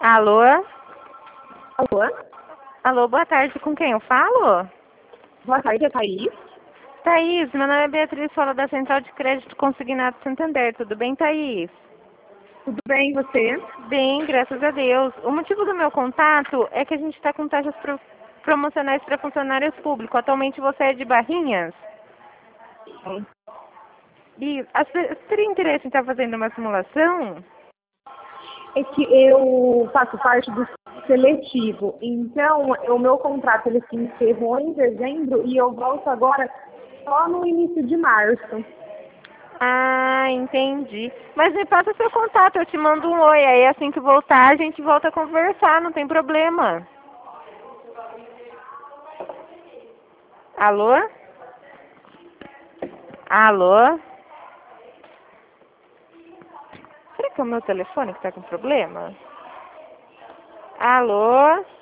Alô? Alô? Alô, boa tarde. Com quem eu falo? Boa tarde, é Thaís. Thaís, meu nome é Beatriz, falo da Central de Crédito Consignado Santander. Tudo bem, Thaís? Tudo bem, e você? Bem, graças a Deus. O motivo do meu contato é que a gente está com taxas promocionais para funcionários públicos. Atualmente você é de Barrinhas? Sim. E você teria interesse em estar fazendo uma simulação? É que eu faço parte do seletivo, então o meu contrato ele se encerrou em dezembro e eu volto agora só no início de março. Ah, entendi. Mas me passa seu contato, eu te mando um oi. Aí assim que voltar, a gente volta a conversar, não tem problema. Alô? Alô? Será que é o meu telefone que está com problema? Alô?